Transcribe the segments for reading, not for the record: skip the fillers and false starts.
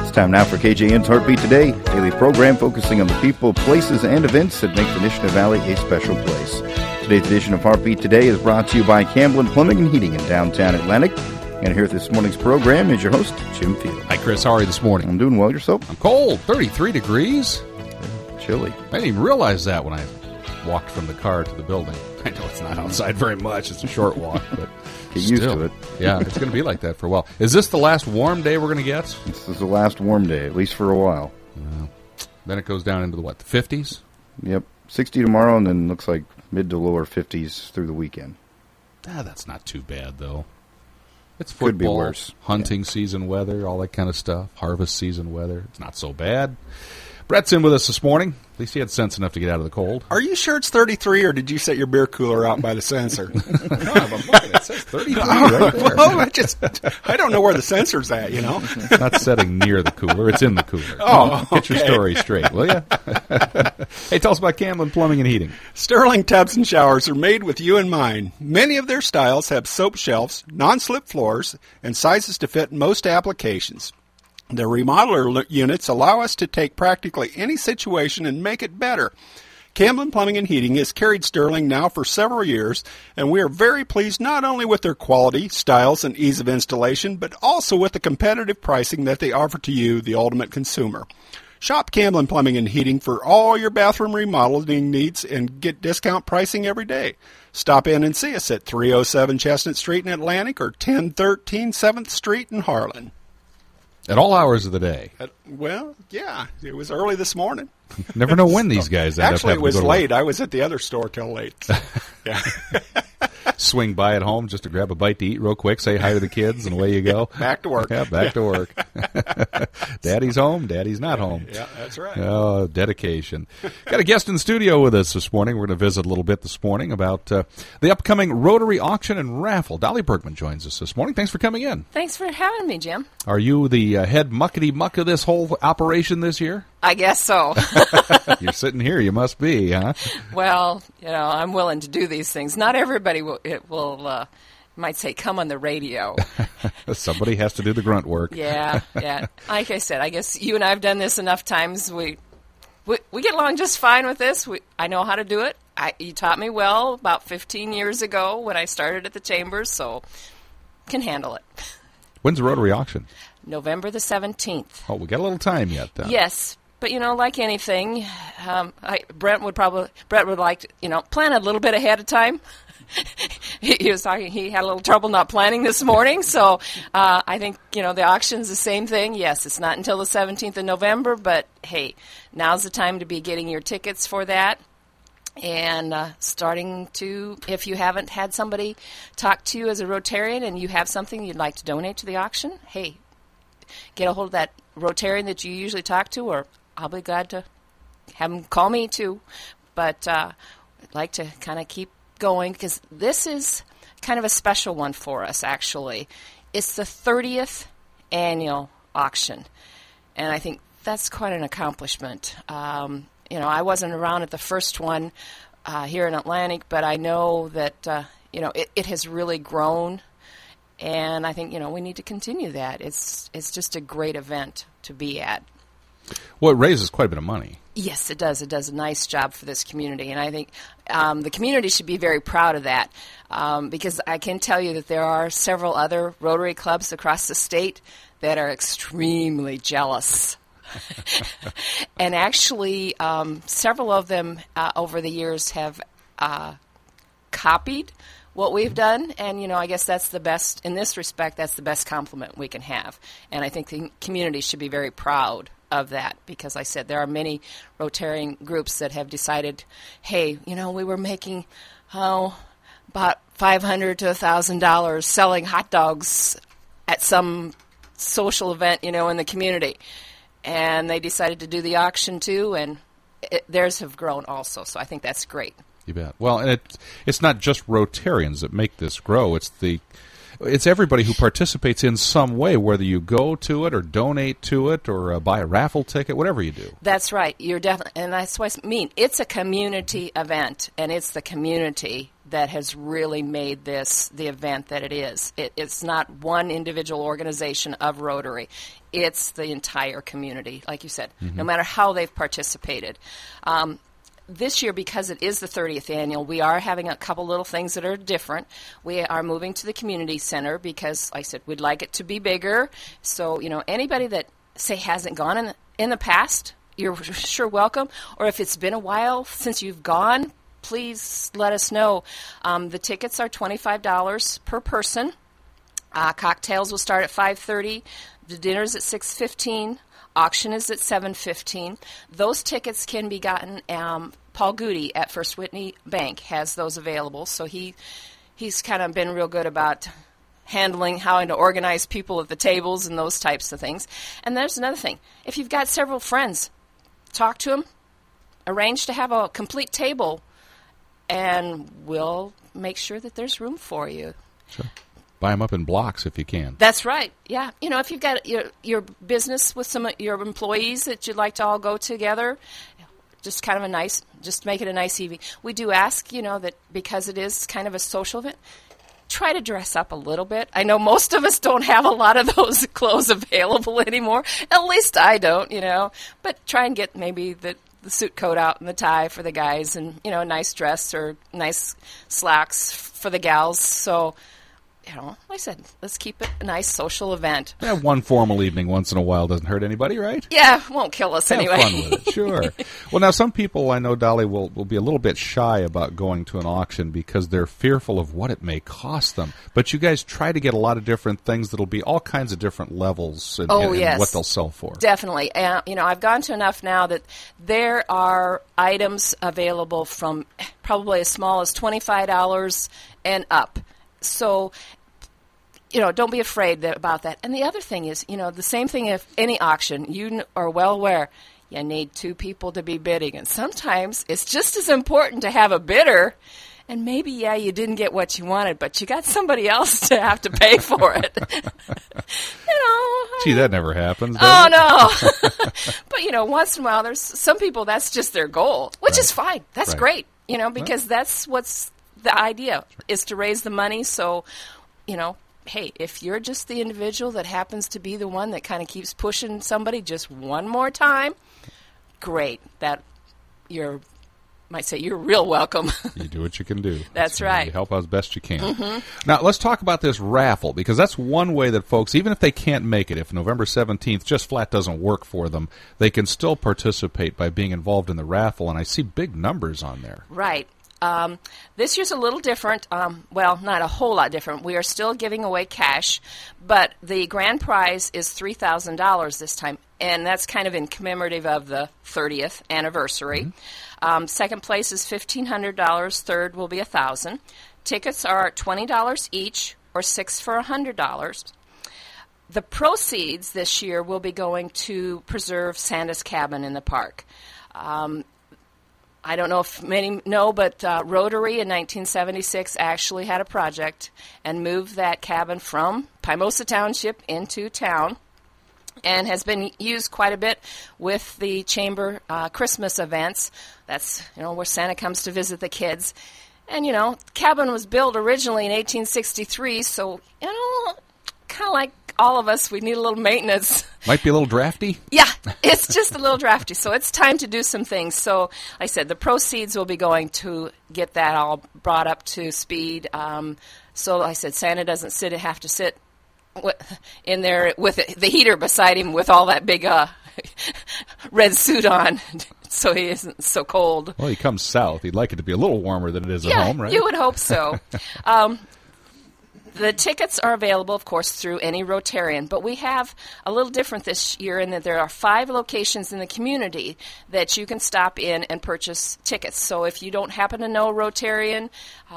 It's time now for KJN's Heartbeat Today, daily program focusing on the people, places, and events that make the Nishnah Valley a special place. Today's edition of Heartbeat Today is brought to you by Camblin Plumbing and Heating in downtown Atlantic. And here at this morning's program is your host, Jim Field. Hi, Chris. How are you this morning? I'm doing well. Yourself? I'm cold. 33 degrees. Chilly. I didn't even realize that when I walked from the car to the building. I know it's not outside very much. It's a short walk, but get used to it. Yeah, it's going to be like that for a while. Is this the last warm day we're going to get? This is the last warm day, at least for a while. Then it goes down into the, what, the 50s? Yep. 60 tomorrow, and then looks like mid to lower 50s through the weekend. That's not too bad, though. It's football, could be worse. Hunting season weather, all that kind of stuff. Harvest season weather. It's not so bad. Brett's in with us this morning. At least he had sense enough to get out of the cold. Are you sure it's 33, or did you set your beer cooler out by the sensor? No, I'm looking. It says 33 right there. Well, I don't know where the sensor's at, you know? It's not setting near the cooler. It's in the cooler. Oh, okay. Get your story straight, will you? Hey, tell us about Camblin Plumbing and Heating. Sterling tubs and showers are made with you in mind. Many of their styles have soap shelves, non-slip floors, and sizes to fit most applications. The remodeler units allow us to take practically any situation and make it better. Camblin Plumbing and Heating has carried Sterling now for several years, and we are very pleased not only with their quality, styles, and ease of installation, but also with the competitive pricing that they offer to you, the ultimate consumer. Shop Camblin Plumbing and Heating for all your bathroom remodeling needs and get discount pricing every day. Stop in and see us at 307 Chestnut Street in Atlantic or 1013 7th Street in Harlan. At all hours of the day. Well, yeah, it was early this morning. Never know when these guys end up Actually, having it was to go to late. work. I was at the other store till late. Yeah. Swing by at home just to grab a bite to eat real quick, say hi to the kids, and away you go. Back to work. Yeah, back to work. Daddy's home, Daddy's not home. Yeah, that's right. Oh, dedication. Got a guest in the studio with us this morning. We're going to visit a little bit this morning about the upcoming Rotary auction and raffle. Dolly Bergman joins us this morning. Thanks for coming in. Thanks for having me, Jim. Are you the head muckety-muck of this whole operation this year? I guess so. You're sitting here. You must be, huh? Well, I'm willing to do these things. Not everybody might say, come on the radio. Somebody has to do the grunt work. Yeah. Like I said, I guess you and I have done this enough times. We get along just fine with this. I know how to do it. You taught me well about 15 years ago when I started at the Chambers, so can handle it. When's the Rotary auction? November the 17th. Oh, we got a little time yet, then. Yes. But, like anything, Brett would like to, plan a little bit ahead of time. He was talking, he had a little trouble not planning this morning. So I think, the auction's the same thing. Yes, it's not until the 17th of November, but, hey, now's the time to be getting your tickets for that. And starting to, if you haven't had somebody talk to you as a Rotarian and you have something you'd like to donate to the auction, hey, get a hold of that Rotarian that you usually talk to, or I'll be glad to have them call me too. But I'd like to kind of keep going because this is kind of a special one for us, actually. It's the 30th annual auction, and I think that's quite an accomplishment. I wasn't around at the first one here in Atlantic, but I know that, it has really grown. And I think, we need to continue that. It's just a great event to be at. Well, it raises quite a bit of money. Yes, it does. It does a nice job for this community. And I think the community should be very proud of that because I can tell you that there are several other Rotary clubs across the state that are extremely jealous. And actually, several of them over the years have copied what we've done, and I guess that's the best in this respect. That's the best compliment we can have, and I think the community should be very proud of that because I said there are many Rotarian groups that have decided, hey, we were making about $500 to $1,000 selling hot dogs at some social event, in the community, and they decided to do the auction too, and theirs have grown also. So I think that's great. You bet. Well, and it's not just Rotarians that make this grow. It's everybody who participates in some way, whether you go to it or donate to it or buy a raffle ticket, whatever you do. That's right. You're definitely, and that's what I mean. It's a community event, and it's the community that has really made this the event that it is. It's not one individual organization of Rotary. It's the entire community, like you said, no matter how they've participated. This year, because it is the 30th annual, we are having a couple little things that are different. We are moving to the community center because, like I said, we'd like it to be bigger. So, anybody that, say, hasn't gone in the past, you're sure welcome. Or if it's been a while since you've gone, please let us know. The tickets are $25 per person. Cocktails will start at 5:30. The dinner's at 6:15. Auction is at 7:15. Those tickets can be gotten. Paul Goody at First Whitney Bank has those available. So he's kind of been real good about handling how to organize people at the tables and those types of things. And there's another thing. If you've got several friends, talk to them. Arrange to have a complete table, and we'll make sure that there's room for you. Sure. Buy them up in blocks if you can. That's right. Yeah. If you've got your business with some of your employees that you'd like to all go together, just kind of just make it a nice evening. We do ask, that because it is kind of a social event, try to dress up a little bit. I know most of us don't have a lot of those clothes available anymore. At least I don't, But try and get maybe the suit coat out and the tie for the guys and, a nice dress or nice slacks for the gals. So, like I said, let's keep it a nice social event. Yeah, one formal evening once in a while doesn't hurt anybody, right? Yeah, won't kill us anyway. Have fun with it, sure. Well, now some people I know, Dolly, will be a little bit shy about going to an auction because they're fearful of what it may cost them. But you guys try to get a lot of different things that'll be all kinds of different levels in what they'll sell for. Definitely. I've gone to enough now that there are items available from probably as small as $25 and up. So, don't be afraid about that. And the other thing is, the same thing if any auction, you are well aware, you need two people to be bidding. And sometimes it's just as important to have a bidder. And maybe, you didn't get what you wanted, but you got somebody else to have to pay for it. Gee, that never happens. Oh, no. But, once in a while, there's some people, that's just their goal, which is fine. That's great, because that's what's the idea, is to raise the money. So, hey, if you're just the individual that happens to be the one that kind of keeps pushing somebody just one more time, great. Might say you're real welcome. You do what you can do. That's right. You help out as best you can. Now, let's talk about this raffle, because that's one way that folks, even if they can't make it, if November 17th just flat doesn't work for them, they can still participate by being involved in the raffle, and I see big numbers on there. Right. This year's a little different. Not a whole lot different. We are still giving away cash, but the grand prize is $3,000 this time, and that's kind of in commemorative of the 30th anniversary. Second place is $1,500. Third will be $1,000. Tickets are $20 each, or $6 for $100. The proceeds this year will be going to preserve Santa's Cabin in the park. I don't know if many know, but Rotary in 1976 actually had a project and moved that cabin from Pimosa Township into town, and has been used quite a bit with the chamber Christmas events. That's where Santa comes to visit the kids. And the cabin was built originally in 1863, so kind of like all of us, we need a little maintenance. Might be a little drafty? Yeah, it's just a little drafty, so it's time to do some things. So, like I said, the proceeds will be going to get that all brought up to speed. So, like I said, Santa doesn't have to sit in there with the heater beside him with all that big red suit on, so he isn't so cold. Well, he comes south. He'd like it to be a little warmer than it is at home, right? You would hope so. The tickets are available, of course, through any Rotarian, but we have a little different this year in that there are 5 locations in the community that you can stop in and purchase tickets. So if you don't happen to know a Rotarian,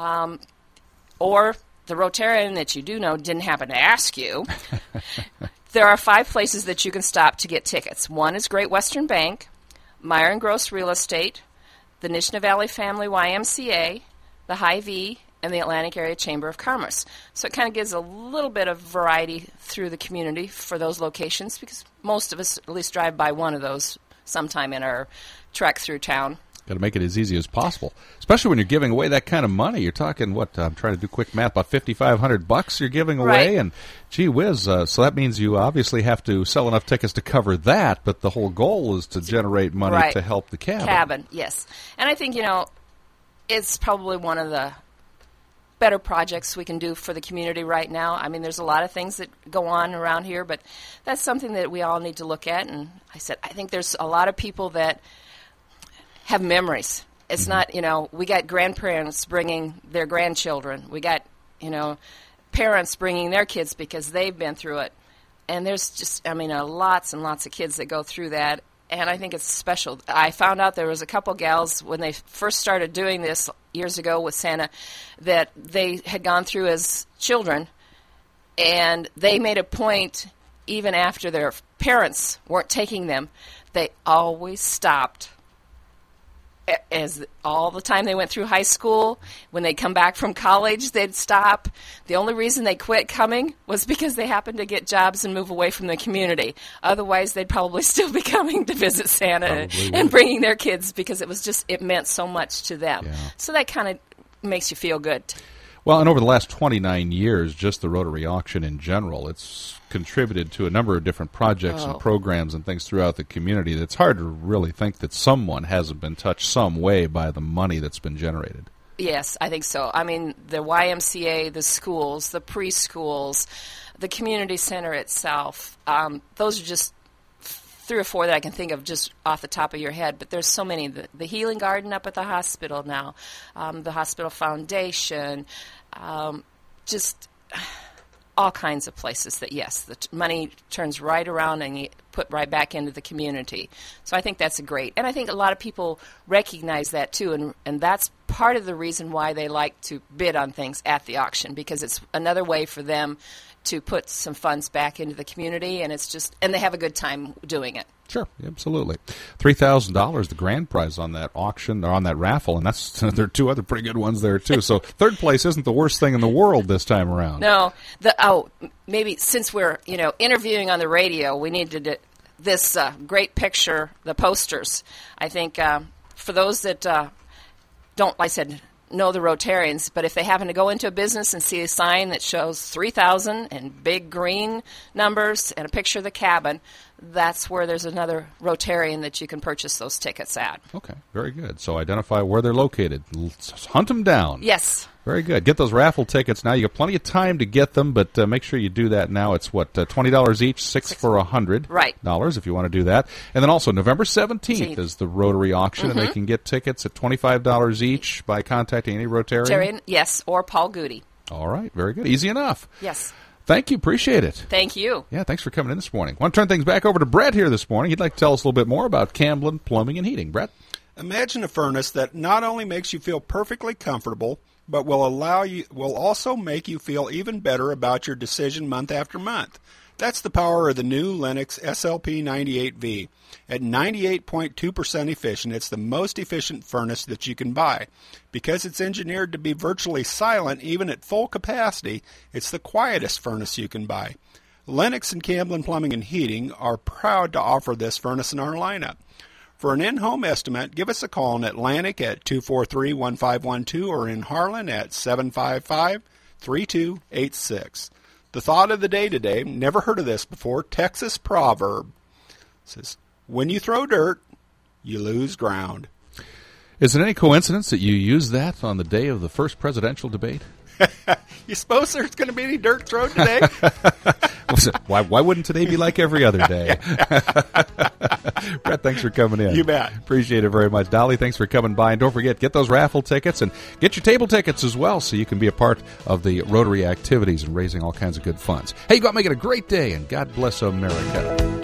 or the Rotarian that you do know didn't happen to ask you, there are 5 places that you can stop to get tickets. One is Great Western Bank, Meyer and Gross Real Estate, the Nishna Valley Family YMCA, the Hy-Vee, and the Atlantic Area Chamber of Commerce. So it kind of gives a little bit of variety through the community for those locations, because most of us at least drive by one of those sometime in our trek through town. Got to make it as easy as possible, especially when you're giving away that kind of money. You're talking, what, I'm trying to do quick math, about $5,500 you're giving away, and gee whiz, so that means you obviously have to sell enough tickets to cover that, but the whole goal is to generate money to help the cabin. Yes. And I think, it's probably one of the better projects we can do for the community right now. I mean, there's a lot of things that go on around here, but that's something that we all need to look at. And I think there's a lot of people that have memories. It's not, we got grandparents bringing their grandchildren. We got, parents bringing their kids because they've been through it. And there's just, lots and lots of kids that go through that. And I think it's special. I found out there was a couple gals when they first started doing this years ago with Santa that they had gone through as children, and they made a point, even after their parents weren't taking them, they always stopped. As all the time they went through high school, when they'd come back from college, they'd stop. The only reason they quit coming was because they happened to get jobs and move away from the community. Otherwise, they'd probably still be coming to visit Santa and bringing their kids because it meant so much to them. Yeah. So that kind of makes you feel good. Well, and over the last 29 years, just the Rotary Auction in general, it's contributed to a number of different projects and programs and things throughout the community. It's hard to really think that someone hasn't been touched some way by the money that's been generated. Yes, I think so. I mean, the YMCA, the schools, the preschools, the community center itself, those are just 3 or 4 that I can think of just off the top of your head, but there's so many. The Healing Garden up at the hospital now, the Hospital Foundation, just all kinds of places that, yes, the money turns right around and you put right back into the community. So I think that's great. And I think a lot of people recognize that too, and that's part of the reason why they like to bid on things at the auction, because it's another way for them to put some funds back into the community, and they have a good time doing it. Sure, absolutely. $3,000, the grand prize on that auction or on that raffle, and there are 2 other pretty good ones there too. So third place isn't the worst thing in the world this time around. No, maybe since we're interviewing on the radio, we needed this great picture, the posters. I think for those that don't, like I said, know the Rotarians, but if they happen to go into a business and see a sign that shows 3,000 and big green numbers and a picture of the cabin, that's where there's another Rotarian that you can purchase those tickets at. Okay, very good. So identify where they're located. Hunt them down. Yes. Very good. Get those raffle tickets now. You got plenty of time to get them, but make sure you do that now. It's $20 each, $6 for $100. Right. If you want to do that. And then also November 17th is the Rotary Auction, and they can get tickets at $25 each by contacting any Rotarian. Yes, or Paul Goody. All right. Very good. Easy enough. Yes. Thank you. Appreciate it. Thank you. Yeah, thanks for coming in this morning. I want to turn things back over to Brett here this morning. He'd like to tell us a little bit more about Camblin Plumbing and Heating. Brett? Imagine a furnace that not only makes you feel perfectly comfortable, but will also make you feel even better about your decision month after month. That's the power of the new Lennox SLP 98V. At 98.2% efficient, it's the most efficient furnace that you can buy. Because it's engineered to be virtually silent even at full capacity, it's the quietest furnace you can buy. Lennox and Camblin Plumbing and Heating are proud to offer this furnace in our lineup. For an in-home estimate, give us a call in Atlantic at 243-1512 or in Harlan at 755-3286. The thought of the day today, never heard of this before, Texas proverb, says, when you throw dirt, you lose ground. Is it any coincidence that you used that on the day of the first presidential debate? You suppose there's going to be any dirt thrown today? Why wouldn't today be like every other day? Brett, thanks for coming in. You bet. Appreciate it very much. Dolly, thanks for coming by. And don't forget, get those raffle tickets and get your table tickets as well so you can be a part of the Rotary activities and raising all kinds of good funds. Hey, go out and make it a great day, and God bless America.